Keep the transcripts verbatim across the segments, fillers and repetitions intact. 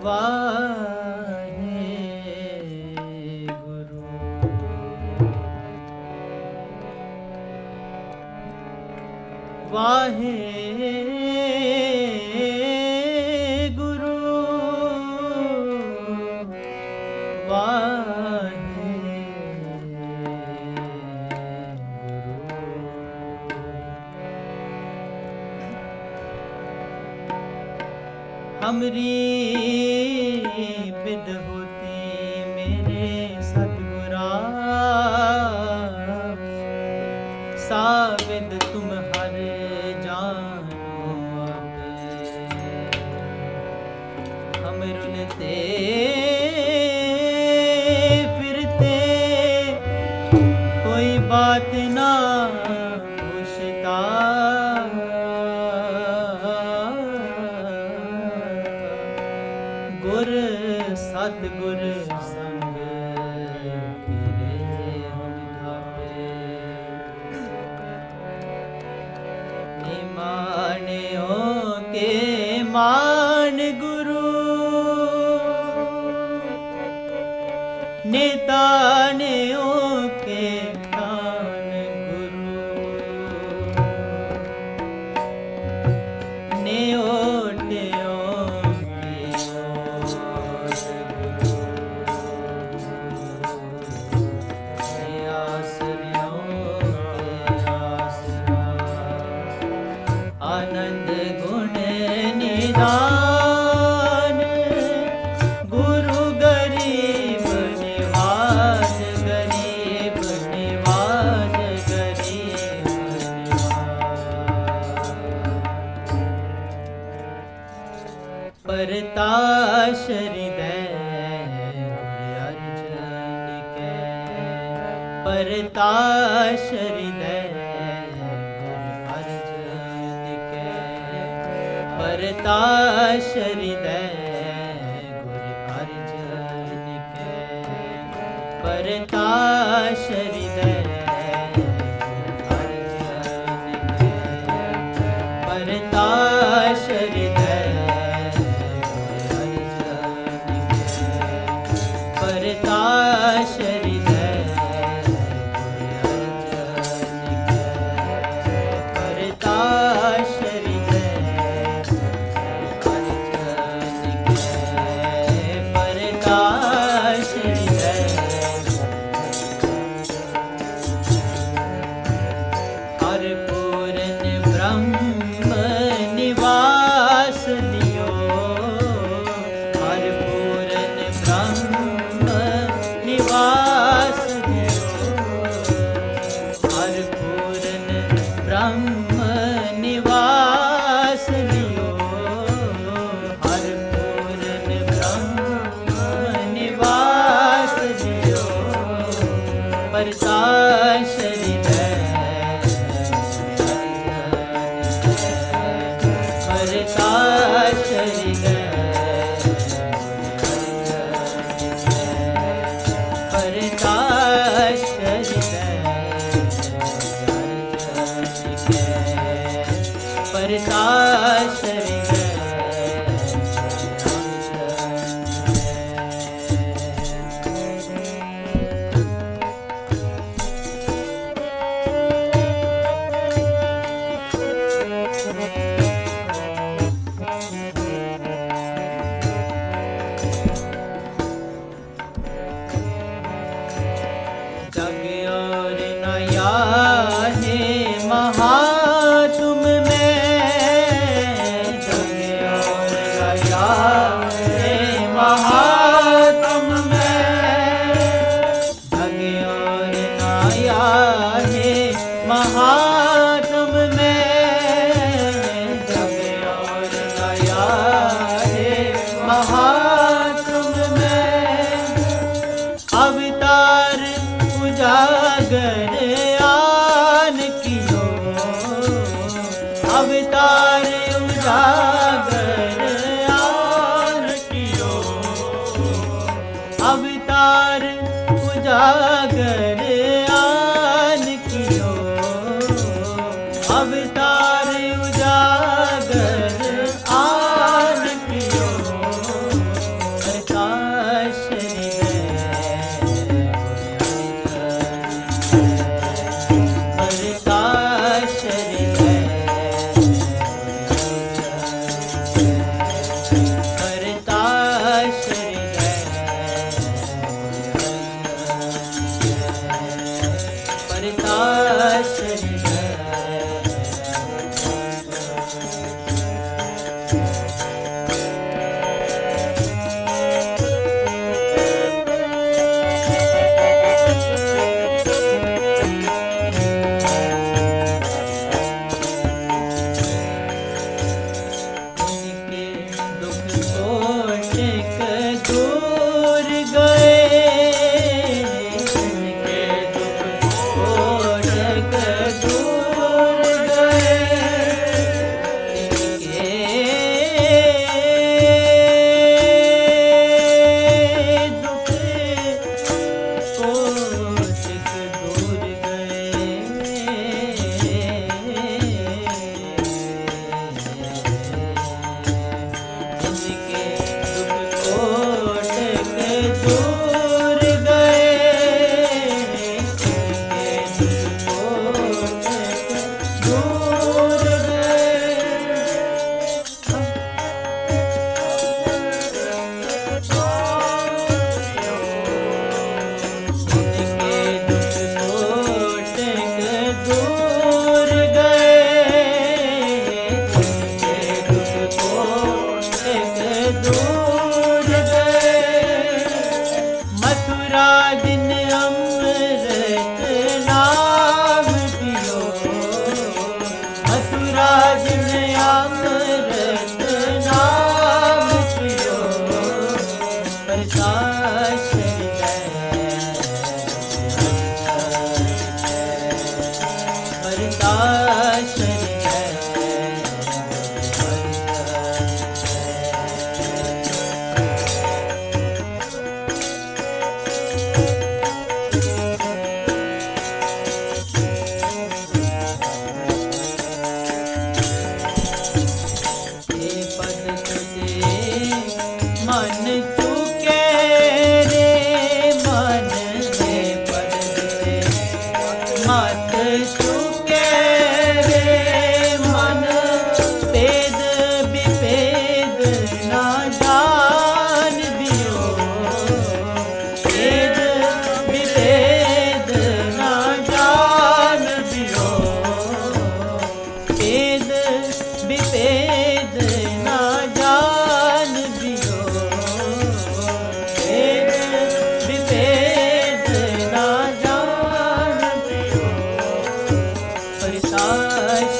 वाहे गुरु। वाहे गुरु वाहे हमरी बिद होती मेरे सतगुरा, साविद तुम हर जानो आपे। हम रुलते फिरते कोई बात ना पूछता, गुर सतगुर संग फिरे हम धापे। निमाणियों के मान गुरु, नितानियों के कान गुरु, नियोटियों आनंद गुण निदान, गुरु गरीब निवाज, गरीब निवाज, गरीब निवाज। परताश हृदय अर्जन के, परताश हृदय परताश हृदय गुर अर्जन के, परताश हृदय अर्जन के, परताश हृदय अर्जन के, परताश हृदय परताश दूर गए, मथुरा दिन अमृत नाम पियो, मथुरा दिन अमृत नाम पियो, प्रकाश प्रकाश मन चुके रे मन हे पद से मत चुके रे मन, पेद विपेद ना जान दियो, पेद विपेद ना जान दियो, पेद विपेद ना जान दियो, पेद विपेद ना जान दियो, प्रकाश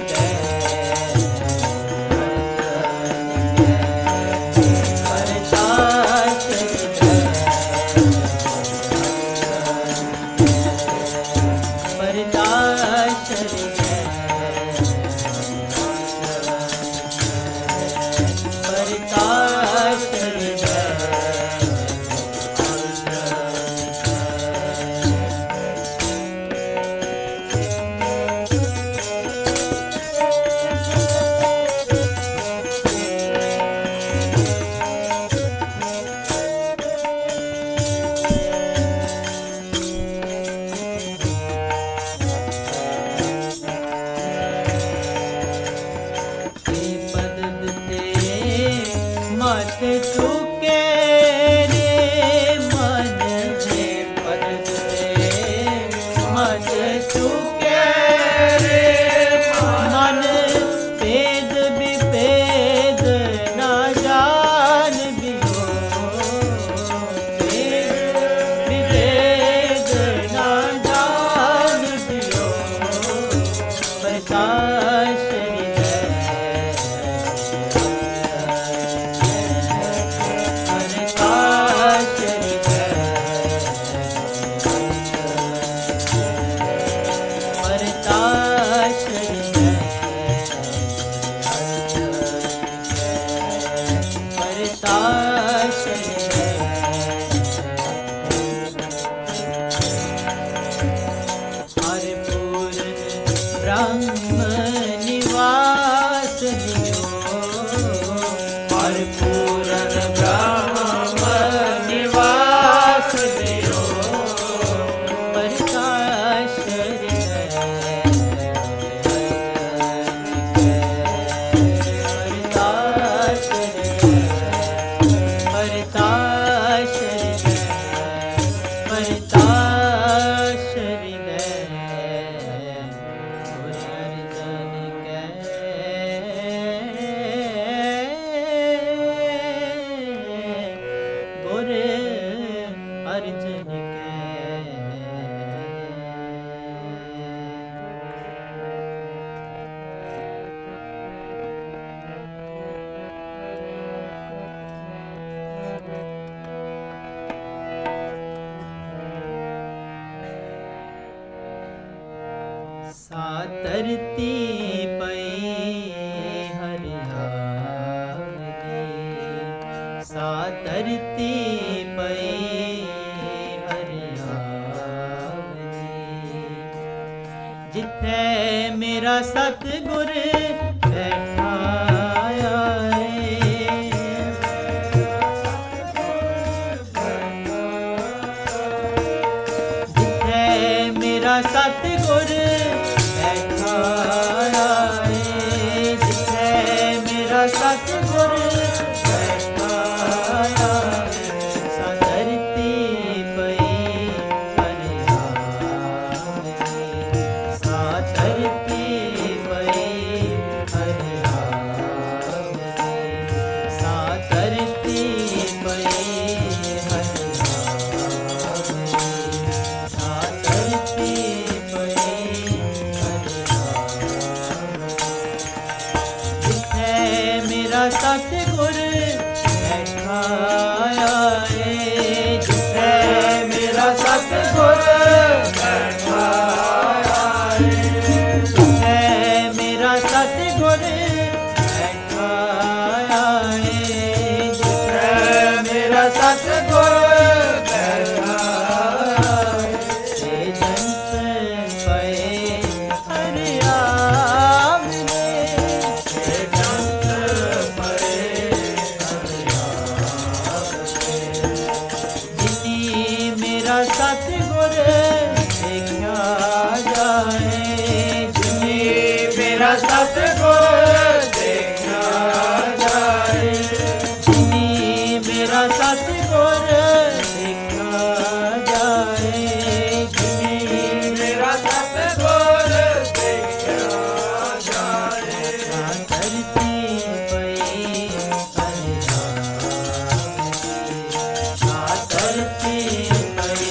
मत चुके रे मन हे पद से मत चुके रे मन, पेद विपेद ना जान दियो, पेद विपेद ना जान दियो, प्रकाश ब्रह्म निवास दियो, और पूरन ब्रह्म निवास दियो, प्रकाश अर्जुन के सातरती पई हरियावली, सातरती पई हरियावली, जिथे मेरा सतगुर बैठा सतगुर बैठा है, जिथे मेरा सतगुर बैठा है, सातरती पई हरियावली, सातरती पई हरियावली, सातर सतगुर बैठा आए, जिथे मेरा सतगुर बैठा आए, जिथे मेरा सतगुर बैठा आए, जिथे मेरा सतगुर बैठा आए, से जंत पए हरियाम ने, से जंत पए जिनी मेरा सतगुर देखा जाए, जिनी मेरा सतगुर देखा जाए, जिनी मेरा सतगुर देखा जाए, जिनी मेरा सतगुर देखा जाए, ना धरती पई हरियाम, ना धरती पई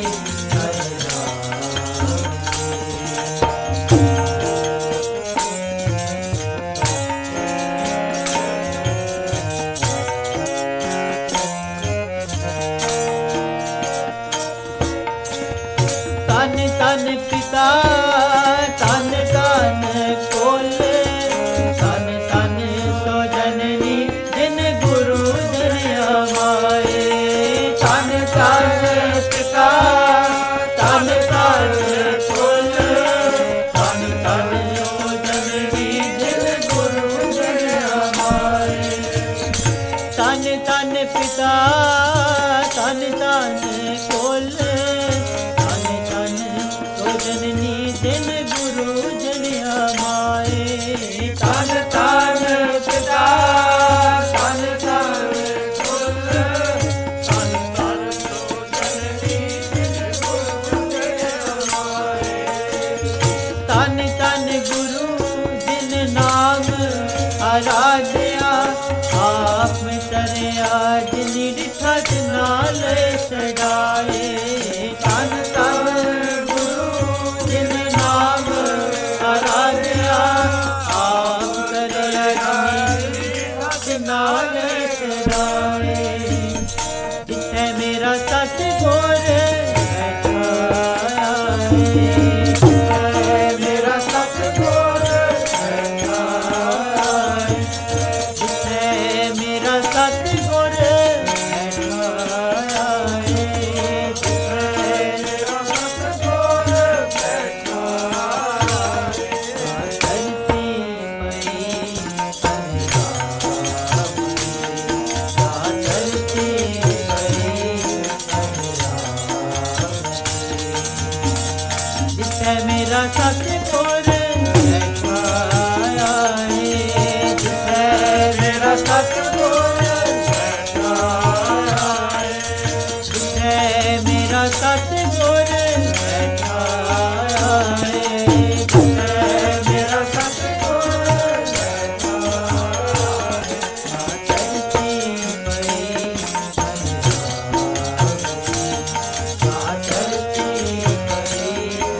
तन तन पिता तन तन कोल, तन तन सो जननी जिन गुरु जनिया माए, तन तन पिता तन तन कोल, तन तन सो जननी जिन गुरु जनिया माए, तन तन पिता तन तन कोल, तन तन सो जननी जिन गुरु जनिया माए, तन तन पिता तन तन कोल, तन तन सो जननी जिन गुरु जनिया माए, तन तन गुरु जिन नाम आराध्या, आप तरया जिनी डिठा नाल चढ़ाए, तन तन गुरु जिन नाम आराध्या, आप तरया जिनी नाल चढ़ाए, जिथे मेरा सतगुर बैठा आए, जिथे मेरा सतगुर बैठा आए, जिथे मेरा सतगुर बैठा आए, जिथे मेरा सतगुर बैठा आए, धरती पई हरियाम, धरती पई हरियाम, जिथे मेरा सतगुर बैठा आए, जिथे मेरा सतगुर बैठा आए, जिथे मेरा सतगुर बैठा आए, जिथे मेरा सतगुर बैठा आए, धरती पई हरियाम, धरती पई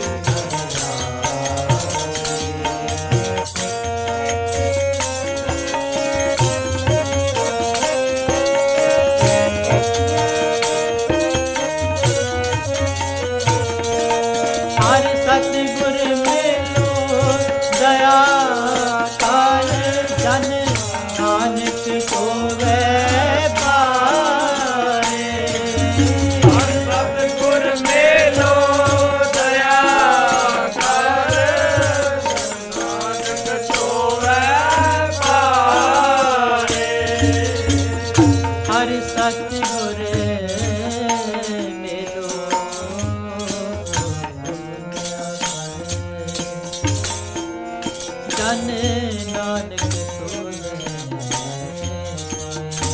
हर सतगुर मेलो दया काल, जन नानक होवे पाए, हर सतगुर मेलो दया काल, नानक होवे पाए, हर सतगुर मेलो जन नानक होवे पाए,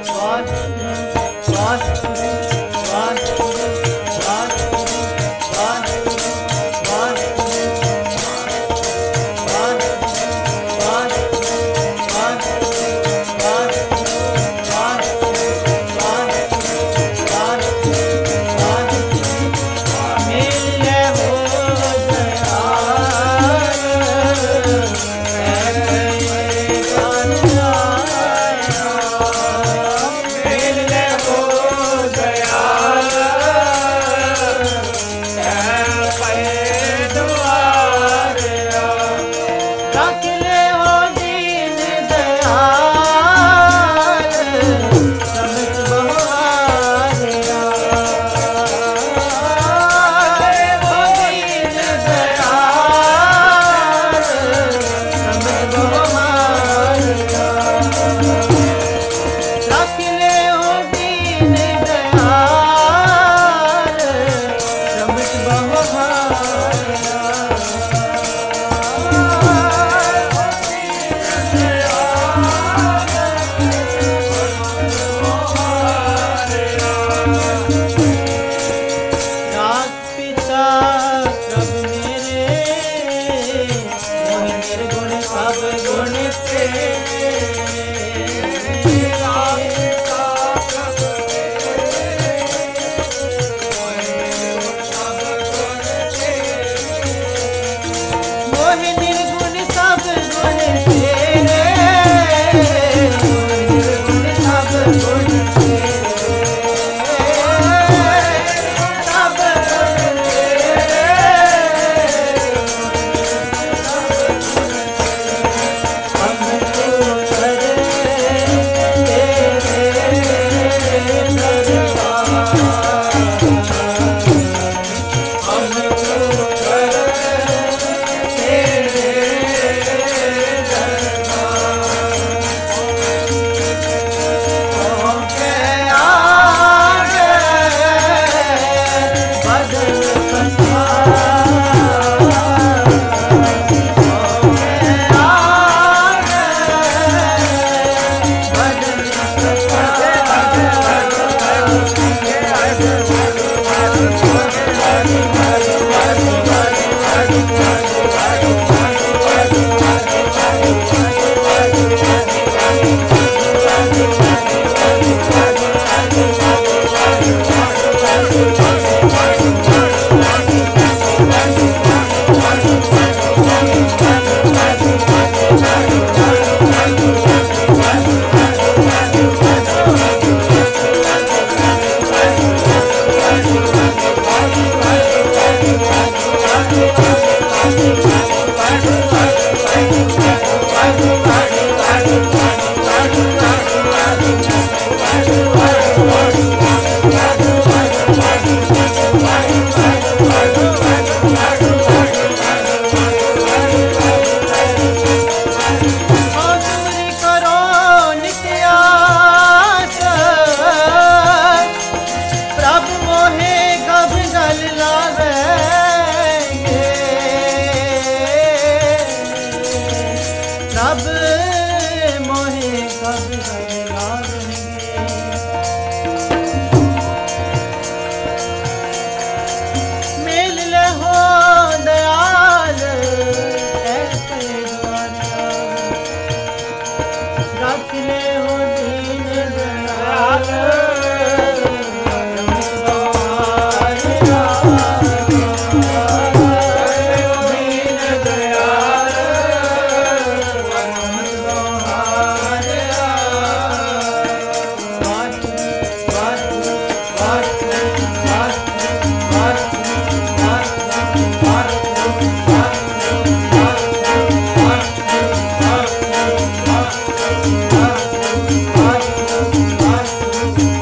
Thank you.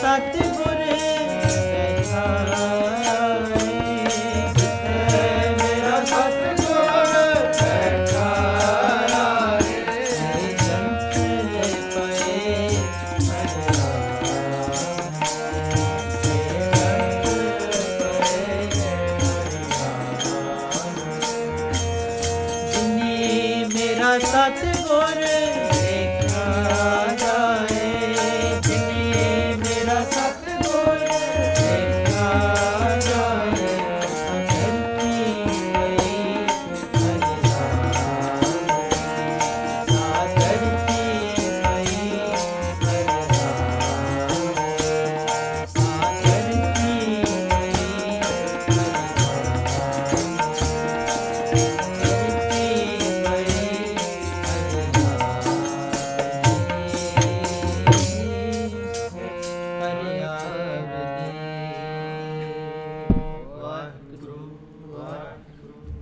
सतगुर बैठा मेरा सतगुर बैठा जंत पए मेरा सतगुर